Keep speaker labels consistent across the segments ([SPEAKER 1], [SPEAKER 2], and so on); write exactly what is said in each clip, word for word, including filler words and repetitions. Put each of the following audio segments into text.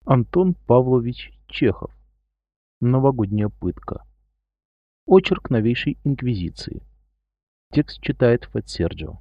[SPEAKER 1] Антон Павлович Чехов. Новогодняя пытка. Очерк новейшей инквизиции. Текст читает Фатсерджио.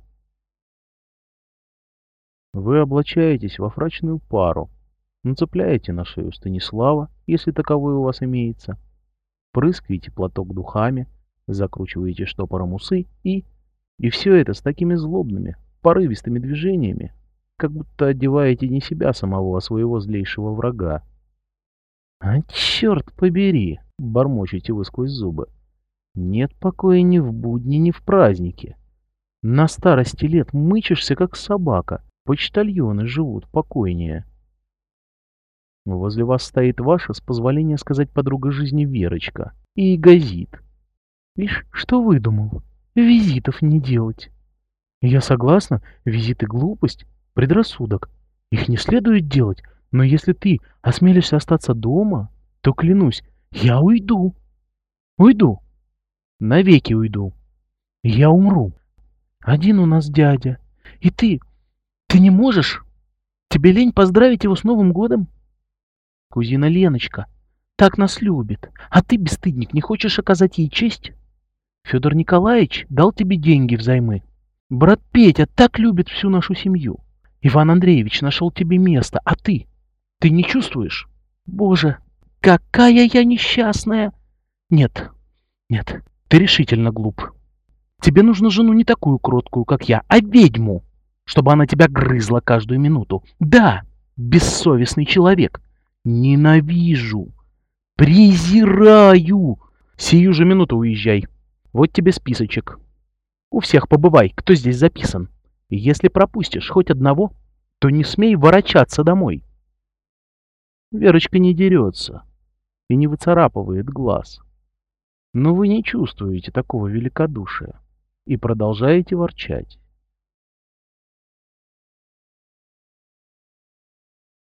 [SPEAKER 1] Вы облачаетесь во фрачную пару, нацепляете на шею Станислава, если таковой у вас имеется, прыскаете платок духами, закручиваете штопором усы и... И все это с такими злобными, порывистыми движениями, как будто одеваете не себя самого, а своего злейшего врага. «А черт побери!» — бормочете вы сквозь зубы. «Нет покоя ни в будни, ни в празднике. На старости лет мычишься, как собака. Почтальоны живут покойнее». Возле вас стоит ваша, с позволения сказать, подруга жизни Верочка, и газит. Лишь что выдумал? Визитов не делать. Я согласна, визиты — глупость, предрассудок. Их не следует делать, но если ты осмелишься остаться дома, то, клянусь, я уйду. Уйду. Навеки уйду. Я умру. Один у нас дядя. И ты, ты не можешь? Тебе лень поздравить его с Новым годом? Кузина Леночка так нас любит, а ты, бесстыдник, не хочешь оказать ей честь? Федор Николаевич дал тебе деньги взаймы. Брат Петя так любит всю нашу семью. Иван Андреевич нашел тебе место, а ты? Ты не чувствуешь? Боже, какая я несчастная! Нет, нет, ты решительно глуп. Тебе нужно жену не такую кроткую, как я, а ведьму, чтобы она тебя грызла каждую минуту. Да, бессовестный человек. Ненавижу, презираю. Сию же минуту уезжай. Вот тебе списочек. У всех побывай, кто здесь записан. И если пропустишь хоть одного, то не смей ворочаться домой. Верочка не дерется и не выцарапывает глаз. Но вы не чувствуете такого великодушия и продолжаете ворчать.